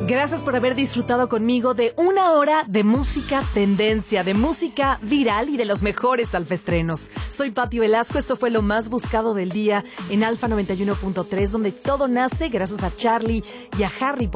Gracias por haber disfrutado conmigo de una hora de música tendencia, de música viral y de los mejores alfestrenos. Soy Pati Velasco, esto fue lo más buscado del día en Alfa 91.3, donde todo nace gracias a Charlie y a Harry